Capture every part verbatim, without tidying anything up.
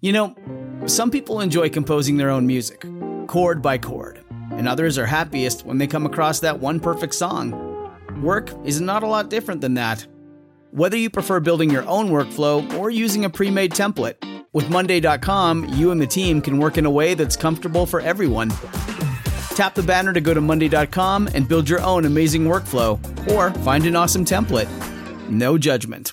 You know, some people enjoy composing their own music, chord by chord, and others are happiest when they come across that one perfect song. Work is not a lot different than that. Whether you prefer building your own workflow or using a pre-made template, with Monday dot com, you and the team can work in a way that's comfortable for everyone. Tap the banner to go to Monday dot com and build your own amazing workflow, or find an awesome template. No judgment.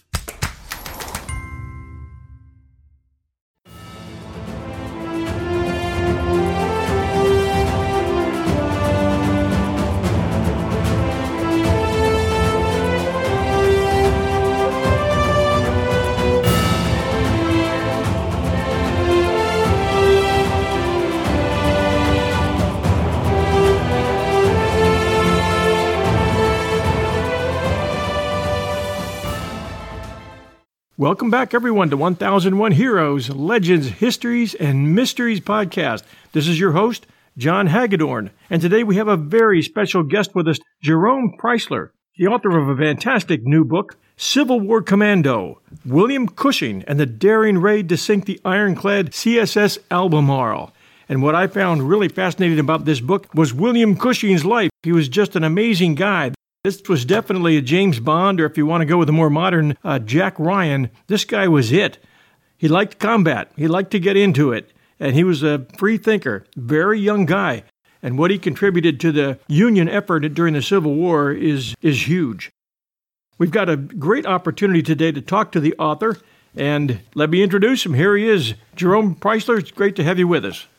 Welcome back, everyone, to one thousand one Heroes, Legends, Histories, and Mysteries podcast. This is your host, John Hagedorn, and today we have a very special guest with us, Jerome Preisler, the author of a fantastic new book, Civil War Commando, William Cushing and the Daring Raid to Sink the Ironclad C S S Albemarle. And what I found really fascinating about this book was William Cushing's life. He was just an amazing guy. This was definitely a James Bond, or if you want to go with a more modern uh, Jack Ryan, this guy was it. He liked combat. He liked to get into it. And he was a free thinker, very young guy. And what he contributed to the Union effort during the Civil War is, is huge. We've got a great opportunity today to talk to the author. And let me introduce him. Here he is, Jerome Preisler. It's great to have you with us.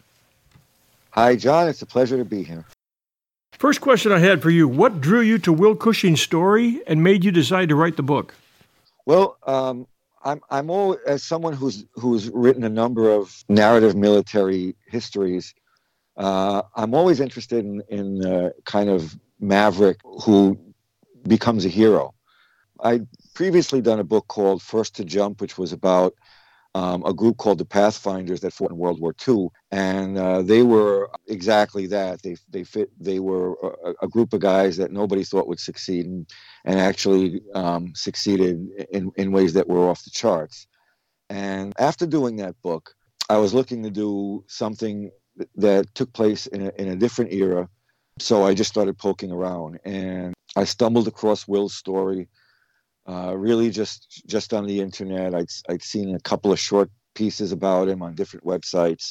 Hi, John. It's a pleasure to be here. First question I had for you, what drew you to Will Cushing's story and made you decide to write the book? Well, um, I'm I'm all, as someone who's who's written a number of narrative military histories, uh, I'm always interested in, in uh, kind of maverick who becomes a hero. I'd previously done a book called First to Jump, which was about Um, a group called the Pathfinders that fought in World War Two, and uh, they were exactly that. They they fit. They were a, a group of guys that nobody thought would succeed, and, and actually um, succeeded in, in ways that were off the charts. And after doing that book, I was looking to do something that took place in a, in a different era, so I just started poking around, and I stumbled across Will's story. Uh, really just just on the internet. I'd, I'd seen a couple of short pieces about him on different websites.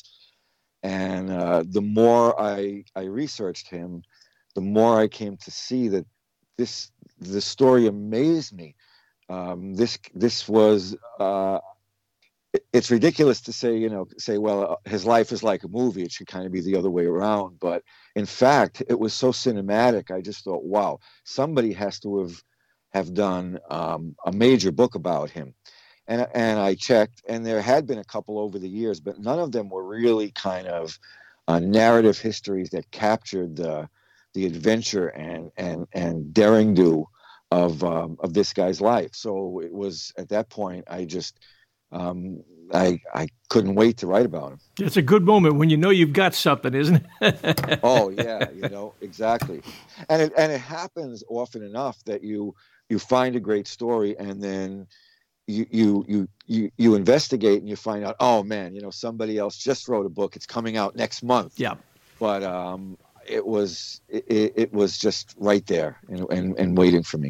And uh, the more I, I researched him, the more I came to see that this the story amazed me. Um, this this was, uh, it, it's ridiculous to say, you know, say, well, his life is like a movie. It should kind of be the other way around. But in fact, it was so cinematic. I just thought, wow, somebody has to have have done um, a major book about him. And and I checked, and there had been a couple over the years, but none of them were really kind of uh, narrative histories that captured the the adventure and and and daring do of um, of this guy's life. So it was at that point I just um, I I couldn't wait to write about him. It's a good moment when you know you've got something, isn't it? Oh yeah, you know exactly, and it and it happens often enough that you. You find a great story, and then you, you you you you investigate, and you find out, oh man, you know somebody else just wrote a book. It's coming out next month. Yeah, but um, it was it, it was just right there and, and and waiting for me.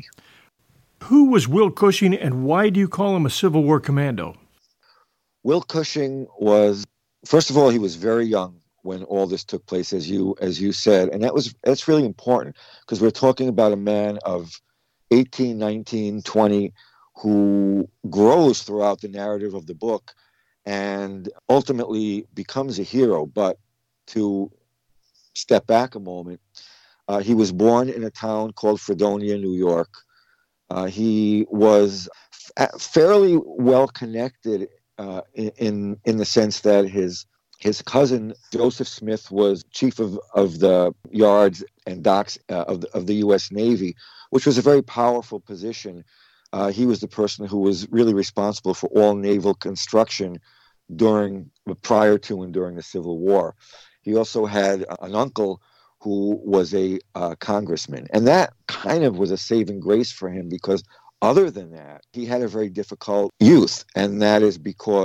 Who was Will Cushing, and why do you call him a Civil War commando? Will Cushing was, first of all, he was very young when all this took place, as you as you said, and that was that's really important because we're talking about a man of eighteen, nineteen, twenty, who grows throughout the narrative of the book and ultimately becomes a hero. But to step back a moment, uh, he was born in a town called Fredonia, New York. Uh, he was f- fairly well connected uh, in in the sense that his his cousin Joseph Smith was chief of, of the yards and docks uh, of the, of the U S Navy, which was a very powerful position. Uh, he was the person who was really responsible for all naval construction during, prior to and during the Civil War. He also had an uncle who was a uh, congressman, and that kind of was a saving grace for him because other than that, he had a very difficult youth, and that is because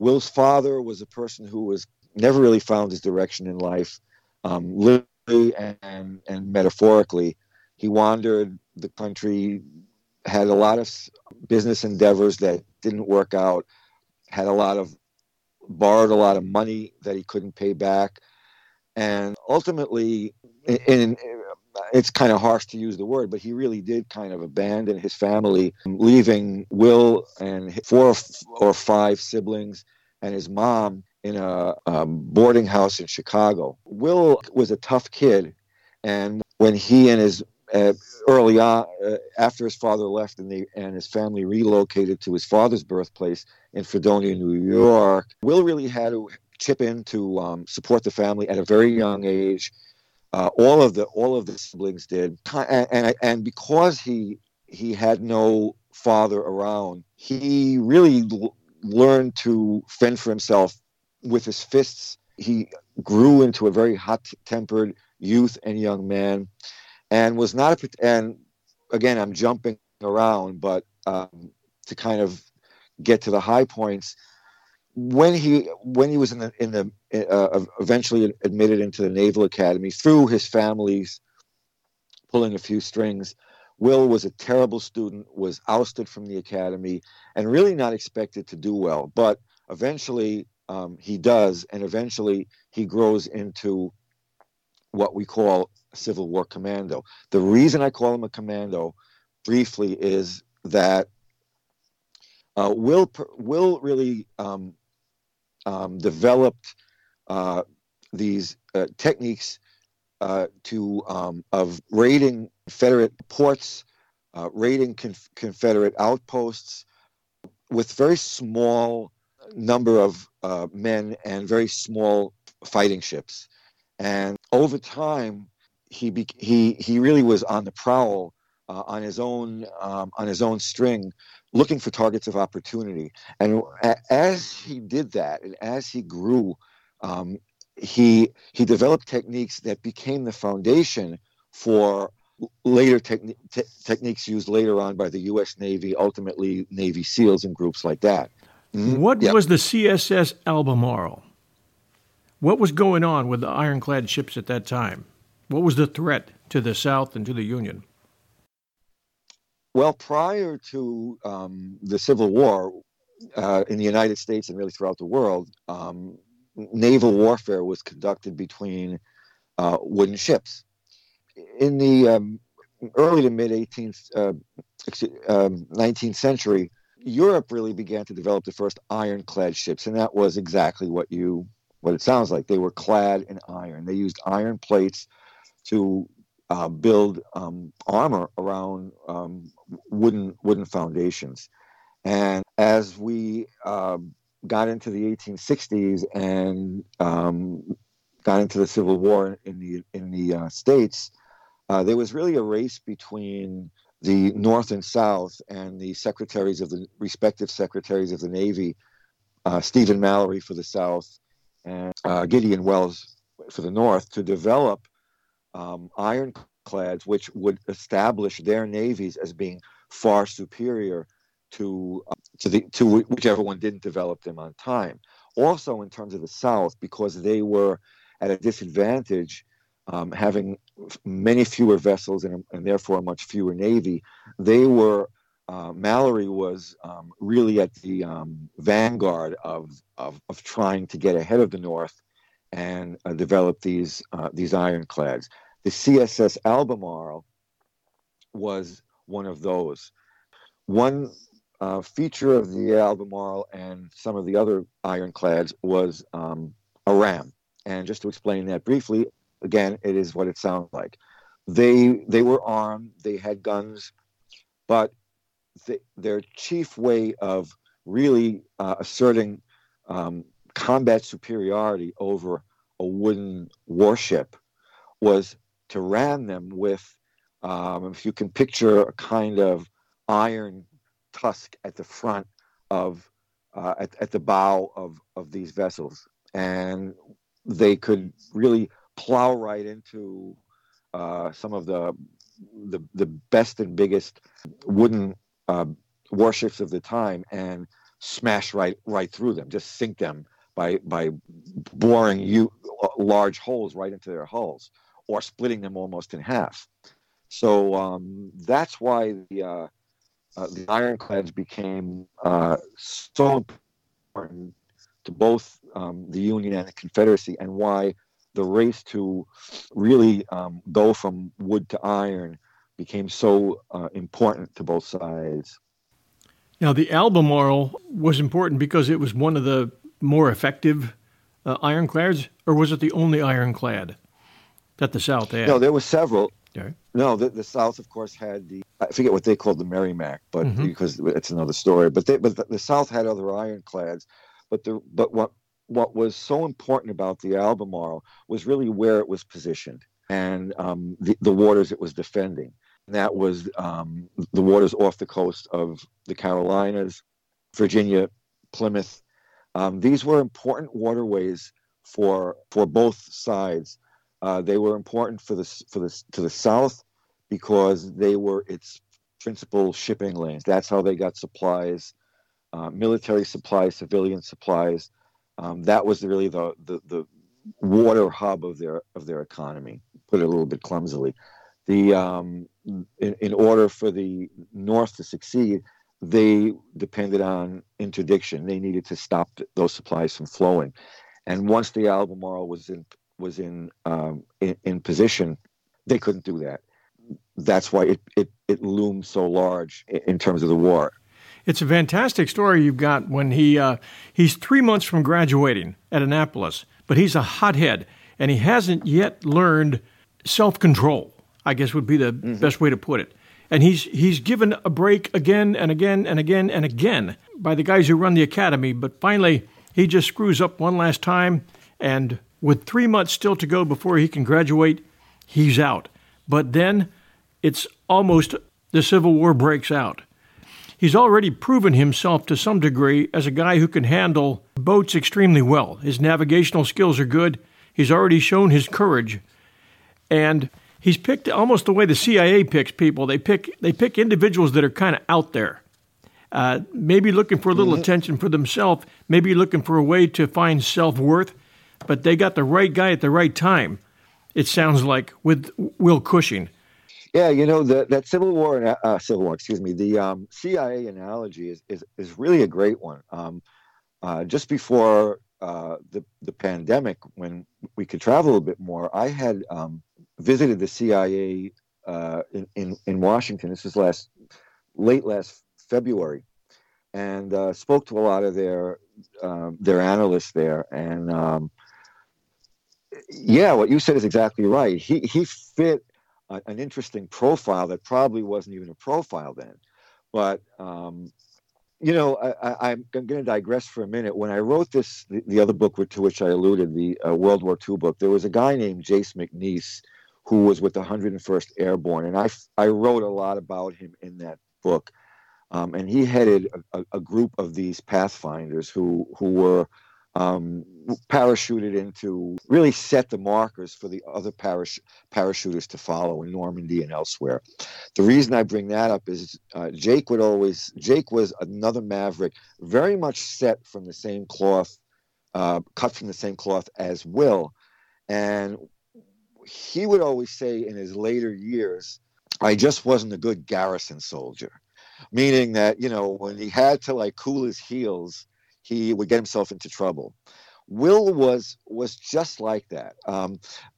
Will's father was a person who was never really found his direction in life, um, literally and, and metaphorically. He wandered the country, had a lot of business endeavors that didn't work out, had a lot of, borrowed a lot of money that he couldn't pay back. And ultimately, in, in it's kind of harsh to use the word, but he really did kind of abandon his family, leaving Will and four or five siblings and his mom in a um, boarding house in Chicago. Will was a tough kid, and when he and his uh, early on, uh, after his father left and, they, and his family relocated to his father's birthplace in Fredonia, New York, Will really had to chip in to um, support the family at a very young age. Uh, all of the all of the siblings did, and, and and because he he had no father around, he really l- learned to fend for himself with his fists. He grew into a very hot-tempered youth and young man, and was not a. And again, I'm jumping around, but um, to kind of get to the high points. When he when he was in the in the uh, eventually admitted into the Naval Academy through his family's pulling a few strings, Will was a terrible student, was ousted from the academy, and really not expected to do well. But eventually um, he does, and eventually he grows into what we call a Civil War commando. The reason I call him a commando, briefly, is that uh, Will Will really um, Um, developed uh, these uh, techniques uh, to um, of raiding Confederate ports, uh, raiding conf- Confederate outposts with very small number of uh, men and very small fighting ships. And over time, he be- he he really was on the prowl, uh, on his own um, on his own string, looking for targets of opportunity. And a- as he did that, and as he grew, um, he he developed techniques that became the foundation for later techni- te- techniques used later on by the U S Navy, ultimately Navy SEALs and groups like that. Mm-hmm. What Yep. was the C S S Albemarle? What was going on with the ironclad ships at that time? What was the threat to the South and to the Union? Well, prior to um, the Civil War uh, in the United States and really throughout the world, um, naval warfare was conducted between uh, wooden ships. In the um, early to mid eighteenth, uh, um, nineteenth century, Europe really began to develop the first ironclad ships, and that was exactly what you what it sounds like. They were clad in iron. They used iron plates to uh, build um, armor around um, wooden wooden foundations. And as we uh, got into the eighteen sixties and um, got into the Civil War in the in the uh, States, uh, there was really a race between the North and South and the secretaries of the respective secretaries of the Navy, uh, Stephen Mallory for the South and uh, Gideon Welles for the North, to develop um, ironclads which would establish their navies as being far superior to uh, to the to whichever one didn't develop them on time. Also, in terms of the South, because they were at a disadvantage, um, having many fewer vessels and, and therefore a much fewer navy, they were uh, Mallory was um, really at the um, vanguard of, of of trying to get ahead of the North and uh, develop these uh, these ironclads. The C S S Albemarle was one of those. One uh, feature of the Albemarle and some of the other ironclads was um, a ram. And just to explain that briefly, again, it is what it sounds like. They they were armed, they had guns, but the, their chief way of really uh, asserting um, combat superiority over a wooden warship was to ram them with, um, if you can picture a kind of iron tusk at the front of, uh, at, at the bow of, of these vessels. And they could really plow right into uh, some of the, the the best and biggest wooden uh, warships of the time and smash right right through them, just sink them by by boring you large holes right into their hulls, or splitting them almost in half. So um, that's why the uh, uh, the ironclads became uh, so important to both um, the Union and the Confederacy, and why the race to really um, go from wood to iron became so uh, important to both sides. Now, the Albemarle was important because it was one of the more effective uh, ironclads, or was it the only ironclad that the South had? No, there were several. Okay. No, the, the South, of course, had the, I forget what they called the Merrimack, but mm-hmm. because it's another story. But they, but the, the South had other ironclads. But the but what what was so important about the Albemarle was really where it was positioned, and um, the the waters it was defending. And that was um, the waters off the coast of the Carolinas, Virginia, Plymouth. Um, these were important waterways for for both sides. Uh, they were important for the for the to the South because they were its principal shipping lanes. That's how they got supplies, uh, military supplies, civilian supplies. Um, that was really the, the the water hub of their of their economy. Put it a little bit clumsily. The um, in, in order for the North to succeed, they depended on interdiction. They needed to stop those supplies from flowing, and once the Albemarle was in was in, um, in in position, they couldn't do that. That's why it, it, it loomed so large in terms of the war. It's a fantastic story you've got when he uh, he's three months from graduating at Annapolis, but he's a hothead, and he hasn't yet learned self-control, I guess would be the mm-hmm. best way to put it. And he's he's given a break again and again and again and again by the guys who run the academy, but finally he just screws up one last time, and with three months still to go before he can graduate, he's out. But then it's almost the Civil War breaks out. He's already proven himself to some degree as a guy who can handle boats extremely well. His navigational skills are good. He's already shown his courage. And he's picked almost the way the C I A picks people. They pick they pick individuals that are kind of out there, uh, maybe looking for a little mm-hmm. attention for themselves, maybe looking for a way to find self-worth, but they got the right guy at the right time, it sounds like, with Will Cushing. Yeah, you know, the, that Civil War, uh, Civil War, excuse me, the um, C I A analogy is, is, is really a great one. Um, uh, just before uh, the, the pandemic, when we could travel a little bit more, I had um, visited the C I A uh, in, in, in Washington. This was last, late last February, and uh, spoke to a lot of their, um, their analysts there. And um, yeah, what you said is exactly right. He, he fit an interesting profile that probably wasn't even a profile then. But, um, you know, I, I, I'm going to digress for a minute. When I wrote this, the, the other book to which I alluded, the uh, World War Two book, there was a guy named Jace McNeese who was with the one hundred first Airborne. And I, I wrote a lot about him in that book. Um, and he headed a, a group of these pathfinders who, who were um, parachuted in to really set the markers for the other parach- parachuters to follow in Normandy and elsewhere. The reason I bring that up is uh, Jake would always, Jake was another maverick, very much set from the same cloth, uh, cut from the same cloth as Will. And he would always say in his later years, I just wasn't a good garrison soldier, meaning that, you know, when he had to like cool his heels, he would get himself into trouble. Will was was just like that. Um,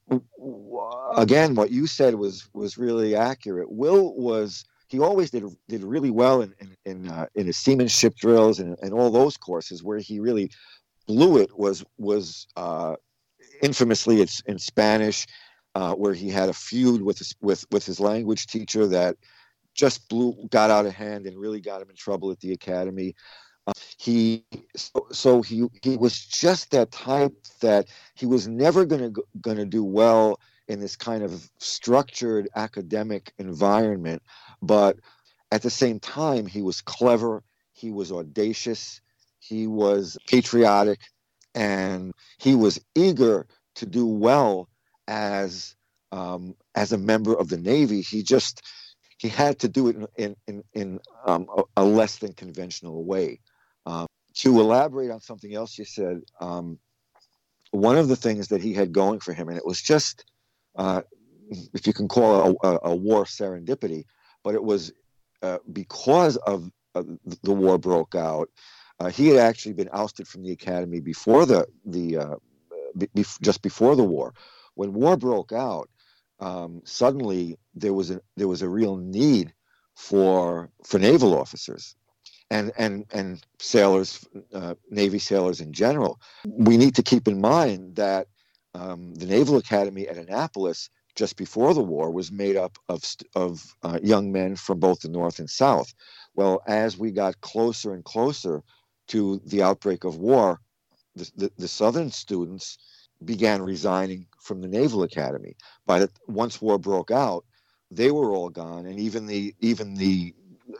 again, what you said was was really accurate. Will was he always did did really well in in in, uh, in his seamanship drills and, and all those courses. Where he really blew it was was uh, infamously it's in Spanish, uh, where he had a feud with his, with with his language teacher that just blew got out of hand and really got him in trouble at the academy. Uh, he so, so he he was just that type that he was never going to going to do well in this kind of structured academic environment, but at the same time he was clever, he was audacious, he was patriotic, and he was eager to do well as um, as a member of the Navy. He just he had to do it in in in um, a, a less than conventional way. Um, To elaborate on something else you said, um, one of the things that he had going for him, and it was just, uh, if you can call it a, a, a war serendipity, but it was uh, because of uh, the war broke out. Uh, he had actually been ousted from the academy before the the uh, be, just before the war. When war broke out, um, suddenly there was a there was a real need for for naval officers. And, and and sailors, uh, Navy sailors in general. We need to keep in mind that um, the Naval Academy at Annapolis, just before the war, was made up of of uh, young men from both the North and South. Well, as we got closer and closer to the outbreak of war, the, the, the Southern students began resigning from the Naval Academy. By the once war broke out, they were all gone, and even the even the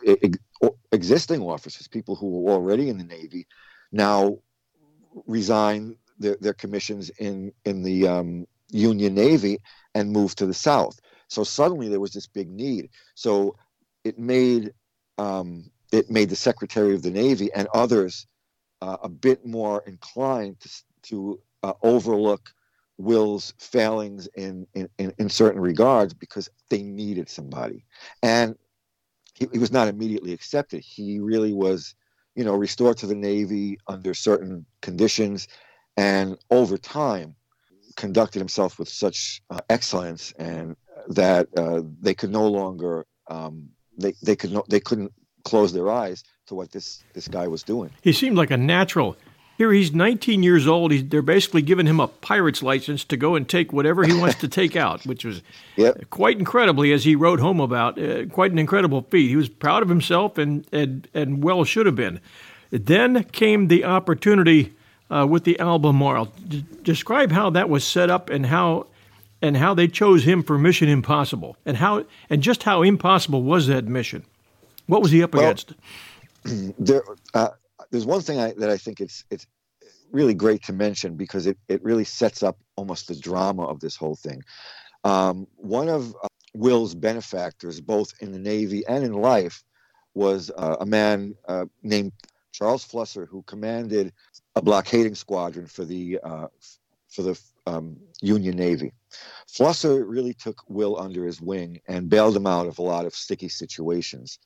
existing officers, people who were already in the Navy, now resign their, their commissions in in the um, Union Navy and move to the South. So suddenly there was this big need. So it made um, it made the Secretary of the Navy and others uh, a bit more inclined to to uh, overlook Will's failings in, in in in certain regards because they needed somebody. And He, he was not immediately accepted. He really was, you know, restored to the Navy under certain conditions, and over time conducted himself with such uh, excellence, and that uh, they could no longer um, they they could no, they couldn't close their eyes to what this this guy was doing. He seemed like a natural. Here he's nineteen years old. He's, they're basically giving him a pirate's license to go and take whatever he wants to take out, which was yep. quite incredibly, as he wrote home about, uh, quite an incredible feat. He was proud of himself and and, and well should have been. Then came the opportunity uh, with the Albemarle. D- describe how that was set up and how and how they chose him for Mission Impossible, and how and just how impossible was that mission? What was he up well, against? There. Uh, There's one thing I, that I think it's it's really great to mention because it, it really sets up almost the drama of this whole thing. Um, one of uh, Will's benefactors, both in the Navy and in life, was uh, a man uh, named Charles Flusser, who commanded a blockading squadron for the uh, for the um, Union Navy. Flusser really took Will under his wing and bailed him out of a lot of sticky situations.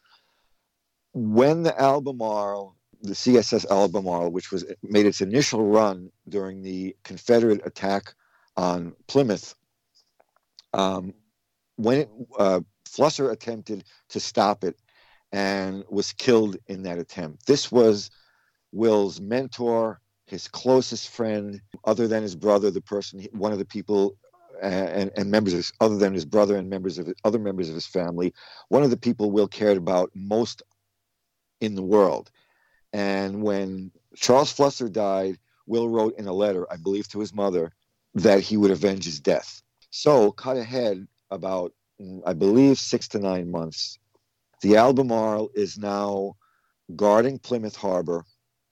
When the Albemarle the C S S Albemarle, which was made its initial run during the Confederate attack on Plymouth, um, when it, uh, Flusser attempted to stop it and was killed in that attempt. This was Will's mentor, his closest friend, other than his brother, the person, one of the people uh, and, and members of his, other than his brother and members of his, other members of his family, one of the people Will cared about most in the world. And when Charles Flusser died, Will wrote in a letter, I believe to his mother, that he would avenge his death. So, cut ahead about, I believe, six to nine months. The Albemarle is now guarding Plymouth Harbor.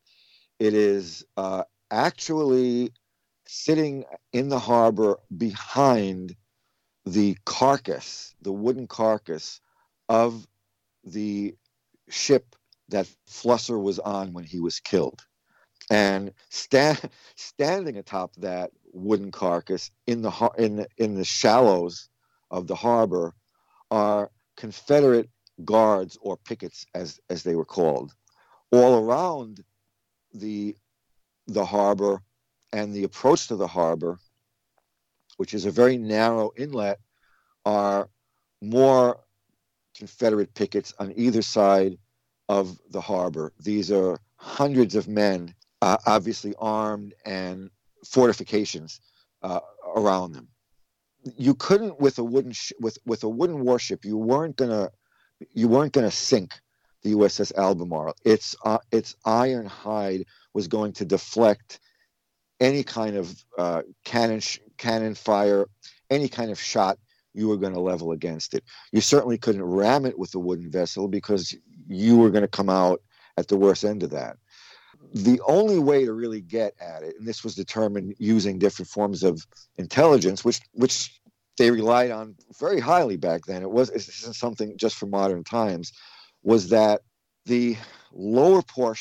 It is uh, actually sitting in the harbor behind the carcass, the wooden carcass of the ship that Flusser was on when he was killed. And sta- standing atop that wooden carcass in the har- in the, in the shallows of the harbor are Confederate guards, or pickets as as they were called. All around the the harbor and the approach to the harbor, which is a very narrow inlet, are more Confederate pickets on either side of the harbor. These are hundreds of men, uh, obviously armed, and fortifications uh, around them. You couldn't, with a wooden sh- with with a wooden warship, you weren't gonna you weren't gonna sink the U S S Albemarle. Its uh, its iron hide was going to deflect any kind of uh, cannon sh- cannon fire, any kind of shot you were going to level against it. You certainly couldn't ram it with a wooden vessel because you were going to come out at the worst end of that. The only way to really get at it, and this was determined using different forms of intelligence, which which they relied on very highly back then. It was this isn't something just for modern times, was that the lower portion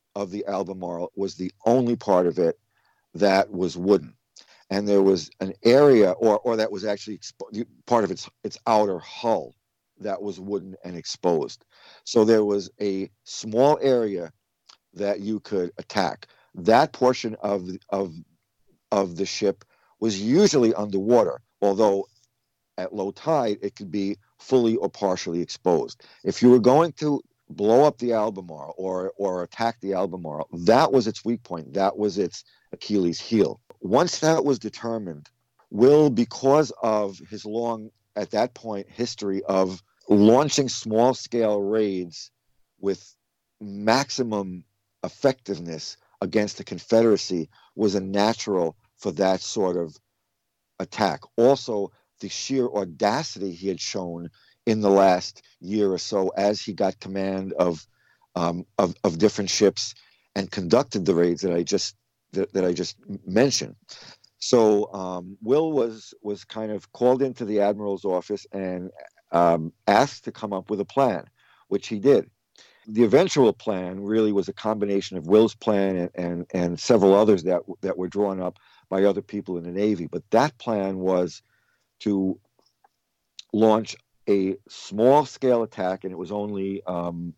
of the Albemarle was the only part of it that was wooden. And there was an area, or or that was actually expo- part of its its outer hull that was wooden and exposed. So there was a small area that you could attack. That portion of of of the ship was usually underwater, although at low tide it could be fully or partially exposed. If you were going to blow up the Albemarle or or attack the Albemarle, that was its weak point. That was its Achilles heel. Once that was determined, Will, because of his long, at that point, history of launching small-scale raids with maximum effectiveness against the Confederacy, was a natural for that sort of attack. Also, the sheer audacity he had shown in the last year or so as he got command of um, of, of different ships and conducted the raids that I just that, that I just mentioned. So um, Will was was kind of called into the admiral's office and um, asked to come up with a plan, which he did. The eventual plan really was a combination of Will's plan and, and, and several others that that were drawn up by other people in the Navy. But that plan was to launch a small-scale attack, and it was only um,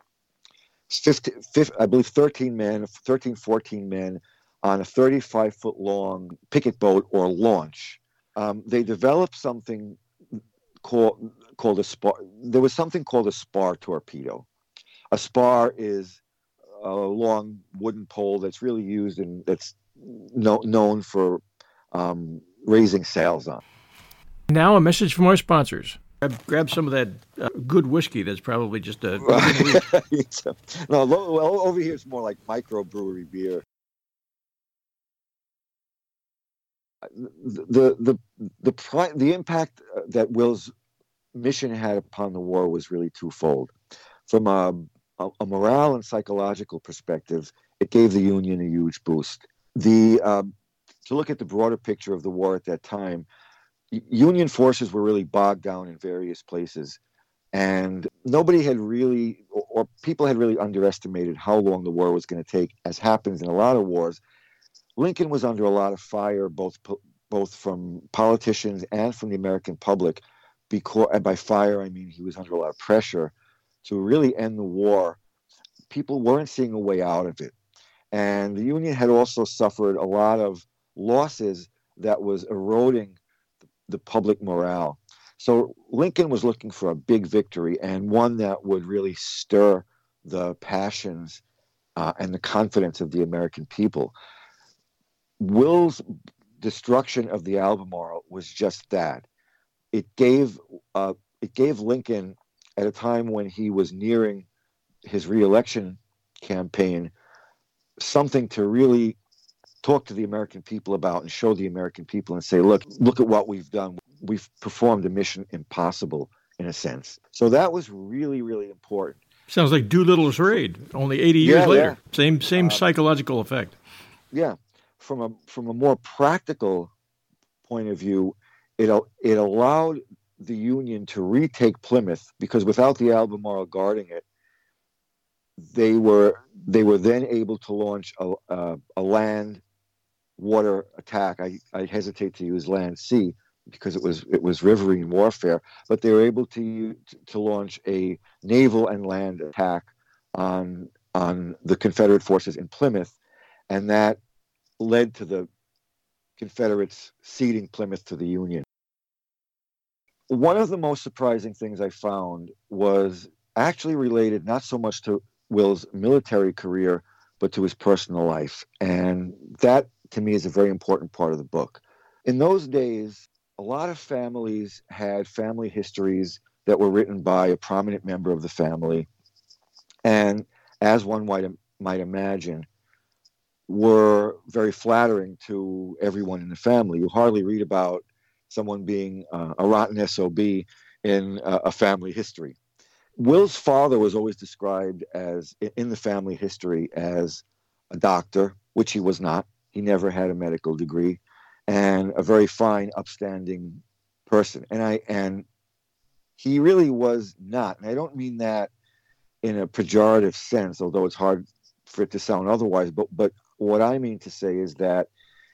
fifty, fifty, I believe thirteen men, thirteen, fourteen men on a thirty-five foot long picket boat or launch. Um, they developed something called called a spar. There was something called a spar torpedo. A spar is a long wooden pole that's really used and that's no, known for um, raising sails on. Now a message from our sponsors. Grab, grab some of that uh, good whiskey that's probably just a... no, well, over here it's more like microbrewery beer. The the the the, the impact that Will's mission had upon the war was really twofold. From a, a, a morale and psychological perspective, it gave the Union a huge boost. The um, to look at the broader picture of the war at that time, Union forces were really bogged down in various places, and nobody had really, or, or people had really underestimated how long the war was going to take, as happens in a lot of wars. Lincoln was under a lot of fire, both both from politicians and from the American public. Because, and by fire, I mean he was under a lot of pressure to really end the war. People weren't seeing a way out of it. And the Union had also suffered a lot of losses that was eroding the public morale. So Lincoln was looking for a big victory, and one that would really stir the passions uh, and the confidence of the American people. Will's destruction of the Albemarle was just that. It gave uh, it gave Lincoln, at a time when he was nearing his reelection campaign, something to really talk to the American people about and show the American people and say, look, look at what we've done. We've performed a mission impossible, in a sense. So that was really, really important. Sounds like Doolittle's raid, only eighty years yeah, later. Yeah. Same same uh, psychological effect. Yeah. From a from a more practical point of view, it it allowed the Union to retake Plymouth, because without the Albemarle guarding it, they were they were then able to launch a a, a land water attack. I, I hesitate to use land sea because it was it was riverine warfare, but they were able to to launch a naval and land attack on on the Confederate forces in Plymouth, and that led to the Confederates ceding Plymouth to the Union. One of the most surprising things I found was actually related not so much to Will's military career, but to his personal life. And that, to me, is a very important part of the book. In those days, a lot of families had family histories that were written by a prominent member of the family. And as one might, might imagine, were very flattering to everyone in the family. You hardly read about someone being uh, a rotten S O B in uh, a family history. Will's father was always described as, in the family history, as a doctor, which he was not. He never had a medical degree, and a very fine, upstanding person. And I and he really was not. And I don't mean that in a pejorative sense, although it's hard for it to sound otherwise. But but what I mean to say is that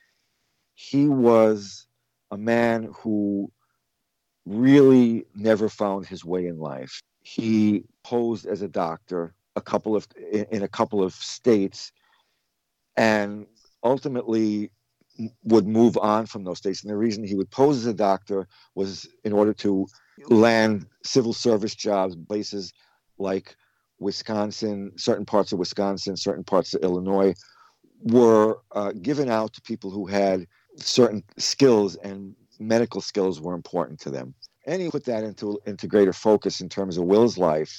he was a man who really never found his way in life. He posed as a doctor a couple of in, in a couple of states, and ultimately would move on from those states. And the reason he would pose as a doctor was in order to land civil service jobs, places like Wisconsin, certain parts of Wisconsin, certain parts of Illinois, were uh, given out to people who had certain skills, and medical skills were important to them. And he put that into, into greater focus in terms of Will's life.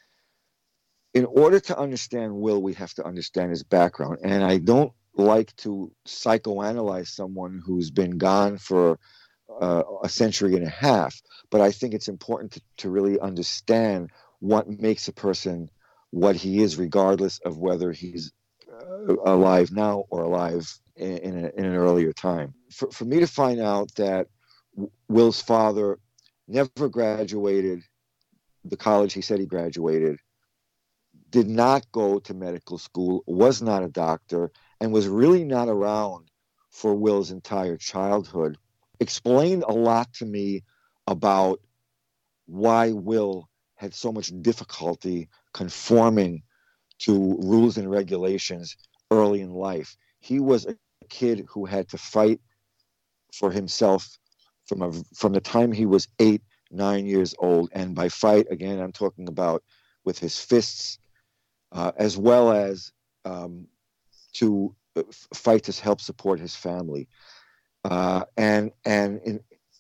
In order to understand Will, we have to understand his background. And I don't like to psychoanalyze someone who's been gone for uh, a century and a half, but I think it's important to, to really understand what makes a person what he is, regardless of whether he's uh, alive now or alive in, in, a, in an earlier time. For, for me to find out that Will's father never graduated the college he said he graduated, did not go to medical school, was not a doctor, and was really not around for Will's entire childhood, explained a lot to me about why Will had so much difficulty conforming to rules and regulations early in life. He was a kid who had to fight for himself from a, from the time he was eight, nine years old. And by fight, again, I'm talking about with his fists, uh, as well as um, to fight to help support his family. Uh, and and in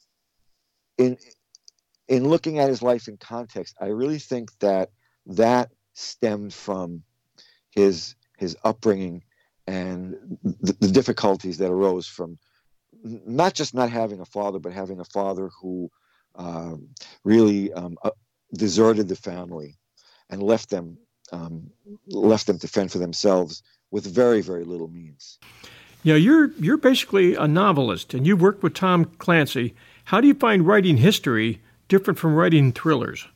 in in looking at his life in context, I really think that that stemmed from his his upbringing and the, the difficulties that arose from not just not having a father, but having a father who uh, really um, uh, deserted the family and left them um, left them to fend for themselves with very, very little means. Yeah, you're you're basically a novelist, and you've worked with Tom Clancy. How do you find writing history different from writing thrillers?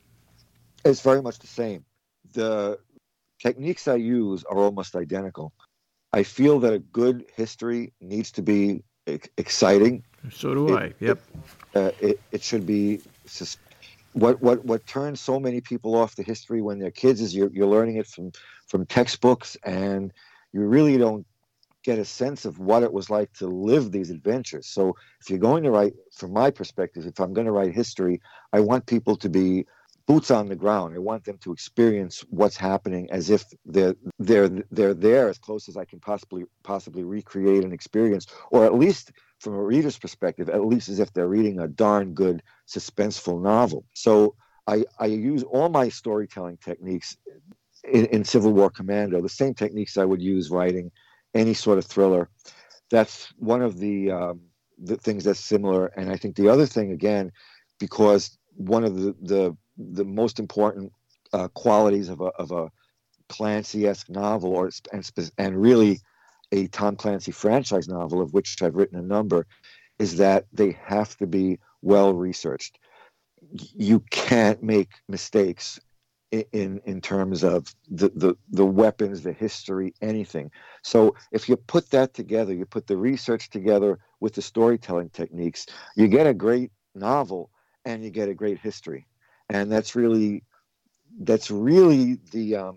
It's very much the same. The techniques I use are almost identical. I feel that a good history needs to be exciting. So do it, I. Yep. It, uh, it, it should be. What what what turns so many people off the history when they're kids is you're you're learning it from from textbooks, and you really don't get a sense of what it was like to live these adventures. So if you're going to write, from my perspective, if I'm going to write history, I want people to be boots on the ground. I want them to experience what's happening as if they're they're they're there as close as I can possibly possibly recreate an experience, or at least from a reader's perspective, at least as if they're reading a darn good suspenseful novel. So I, I use all my storytelling techniques in, in Civil War Commando, the same techniques I would use writing any sort of thriller. That's one of the um, the things that's similar. And I think the other thing, again, because one of the the, the most important uh, qualities of a of a Clancy-esque novel, or and, and really a Tom Clancy franchise novel, of which I've written a number, is that they have to be well researched. You can't make mistakes in in terms of the, the, the weapons, the history, anything. So if you put that together, you put the research together with the storytelling techniques, you get a great novel and you get a great history. And that's really that's really the um,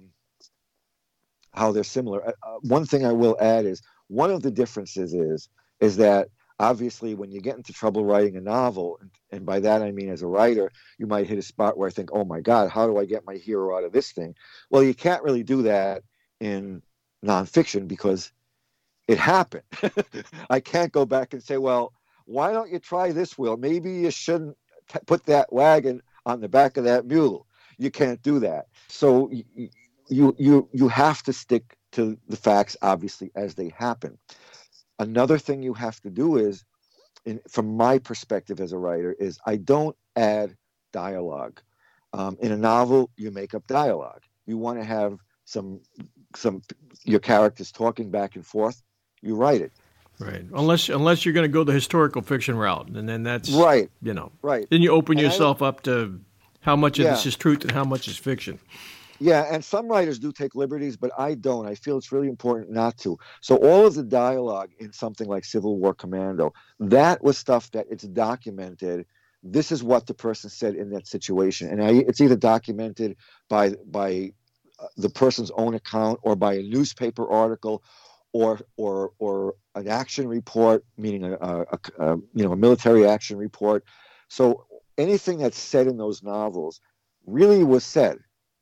how they're similar. Uh, one thing I will add is one of the differences is is that obviously when you get into trouble writing a novel, and, and by that I mean as a writer, you might hit a spot where I think, oh my God, how do I get my hero out of this thing? Well, you can't really do that in nonfiction because it happened. I can't go back and say, well, why don't you try this, Will? Maybe you shouldn't t- put that wagon on the back of that mule. You can't do that. So you, you, you, you have to stick to the facts, obviously, as they happen. Another thing you have to do is, in, from my perspective as a writer, is I don't add dialogue. Um, in a novel, you make up dialogue. You want to have some some your characters talking back and forth. You write it. Right. Unless unless you're going to go the historical fiction route, and then that's right. You know. Right. Then you open and yourself I, up to how much of yeah. this is truth and how much is fiction. Yeah, and some writers do take liberties, but I don't. I feel it's really important not to. So all of the dialogue in something like Civil War Commando, that was stuff that it's documented. This is what the person said in that situation, and I, it's either documented by by the person's own account or by a newspaper article, or or or an action report, meaning a, a, a you know a military action report. So anything that's said in those novels really was said.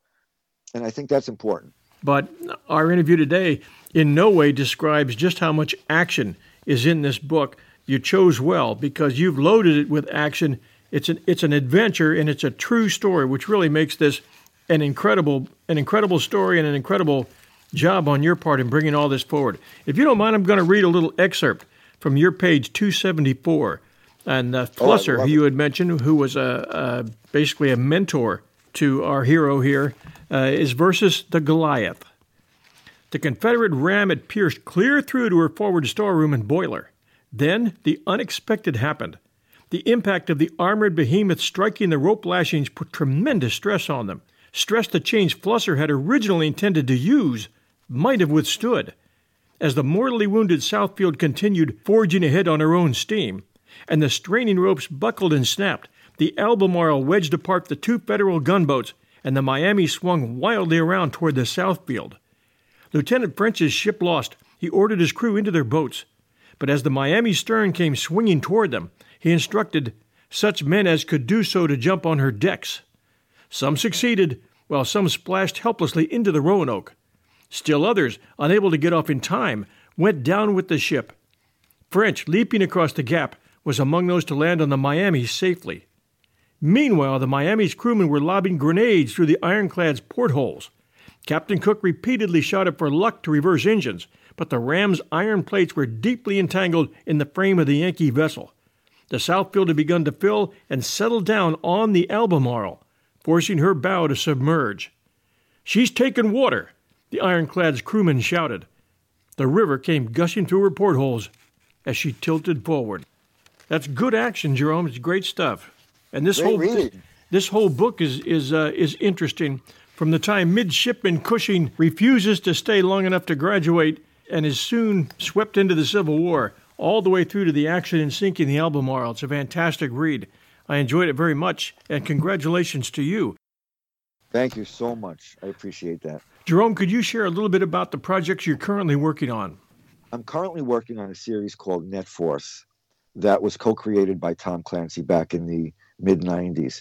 And I think that's important. But our interview today in no way describes just how much action is in this book. You chose well because you've loaded it with action. It's an it's an adventure and it's a true story, which really makes this an incredible an incredible story and an incredible job on your part in bringing all this forward. If you don't mind, I'm going to read a little excerpt from your page two seventy-four. And uh, Flusser, oh, who you had mentioned, who was a, a basically a mentor to our hero here, uh, is versus the Goliath. The Confederate ram had pierced clear through to her forward storeroom and boiler. Then the unexpected happened. The impact of the armored behemoth striking the rope lashings put tremendous stress on them. Stress the chains Flusser had originally intended to use might have withstood. As the mortally wounded Southfield continued forging ahead on her own steam, and the straining ropes buckled and snapped, the Albemarle wedged apart the two Federal gunboats, and the Miami swung wildly around toward the Southfield. Lieutenant French's ship lost, he ordered his crew into their boats. But as the Miami's stern came swinging toward them, he instructed such men as could do so to jump on her decks. Some succeeded, while some splashed helplessly into the Roanoke. Still others, unable to get off in time, went down with the ship. French, leaping across the gap, was among those to land on the Miami safely. Meanwhile, the Miami's crewmen were lobbing grenades through the ironclad's portholes. Captain Cook repeatedly shouted for luck to reverse engines, but the ram's iron plates were deeply entangled in the frame of the Yankee vessel. The Southfield had begun to fill and settle down on the Albemarle, forcing her bow to submerge. "She's taken water," the ironclad's crewmen shouted. The river came gushing through her portholes as she tilted forward. That's good action, Jerome. It's great stuff. And this Great whole reading. this whole book is is uh, is interesting. From the time Midshipman Cushing refuses to stay long enough to graduate and is soon swept into the Civil War, all the way through to the action in sinking the Albemarle. It's a fantastic read. I enjoyed it very much, and congratulations to you. Thank you so much. I appreciate that. Jerome, could you share a little bit about the projects you're currently working on? I'm currently working on a series called Net Force that was co-created by Tom Clancy back in the mid nineties.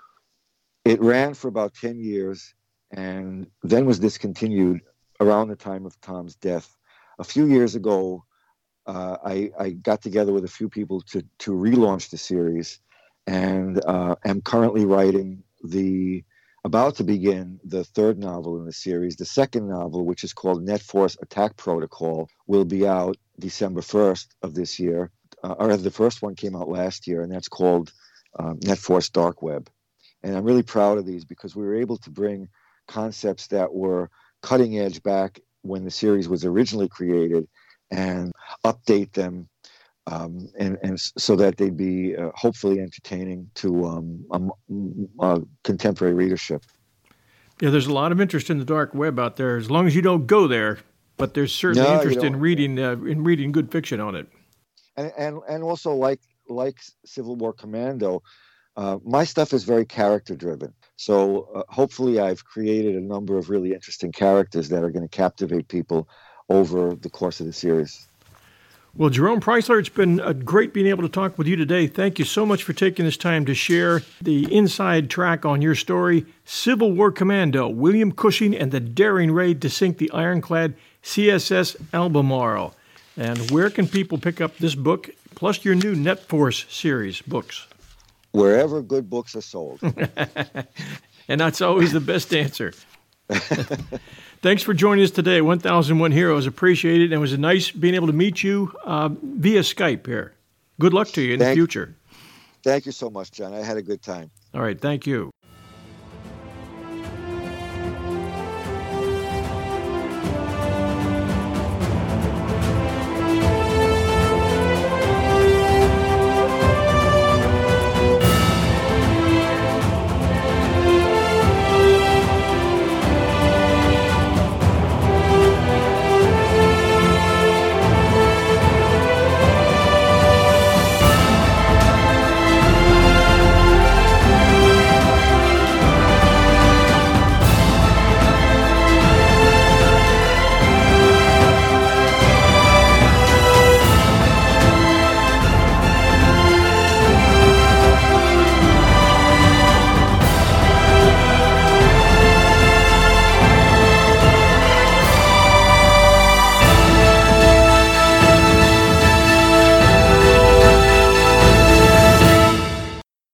It ran for about ten years and then was discontinued around the time of Tom's death. A few years ago, uh, I, I got together with a few people to, to relaunch the series, and uh, am currently writing the, about to begin the third novel in the series. The second novel, which is called Net Force Attack Protocol, will be out December first of this year. Uh, or the first one came out last year, and that's called um, Net Force Dark Web. And I'm really proud of these because we were able to bring concepts that were cutting edge back when the series was originally created and update them um, and, and so that they'd be uh, hopefully entertaining to um, a, a contemporary readership. Yeah, there's a lot of interest in the dark web out there, as long as you don't go there. But there's certainly No, interest you in don't. reading uh, in reading good fiction on it. And and, and also like like Civil War Commando, uh, my stuff is very character driven. So uh, hopefully I've created a number of really interesting characters that are going to captivate people over the course of the series. Well, Jerome Preisler, it's been uh, great being able to talk with you today. Thank you so much for taking this time to share the inside track on your story, Civil War Commando, William Cushing and the daring raid to sink the ironclad C S S Albemarle. And where can people pick up this book, plus your new Net Force series books? Wherever good books are sold. And that's always the best answer. Thanks for joining us today, one thousand one Heroes. Appreciate it. And it was nice being able to meet you uh, via Skype here. Good luck to you in Thank, the future. Thank you so much, John. I had a good time. All right. Thank you.